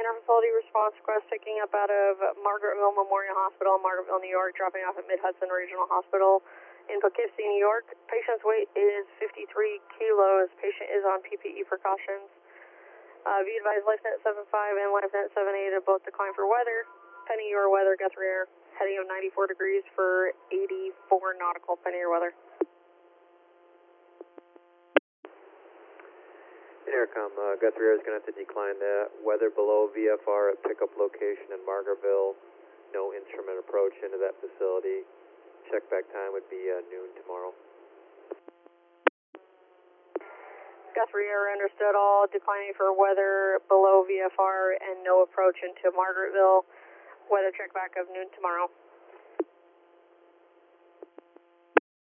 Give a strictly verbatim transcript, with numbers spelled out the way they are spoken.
Minor facility response request picking up out of Margaretville Memorial Hospital, Margaretville, New York, dropping off at Mid-Hudson Regional Hospital in Poughkeepsie, New York. Patient's weight is fifty-three kilos. Patient is on P P E precautions. Uh, be advised, LifeNet seven five and LifeNet seven eight have both declined for weather. Pending your weather, Guthrie Air, heading of ninety-four degrees for eighty-four nautical, pending your weather. Intercom, uh, Guthrie Air is going to have to decline that. Weather below V F R at pickup location in Margaretville. No instrument approach into that facility. Check back time would be uh, noon tomorrow. Guthrie Air, understood all. Declining for weather below V F R and no approach into Margaretville. Weather check back of noon tomorrow.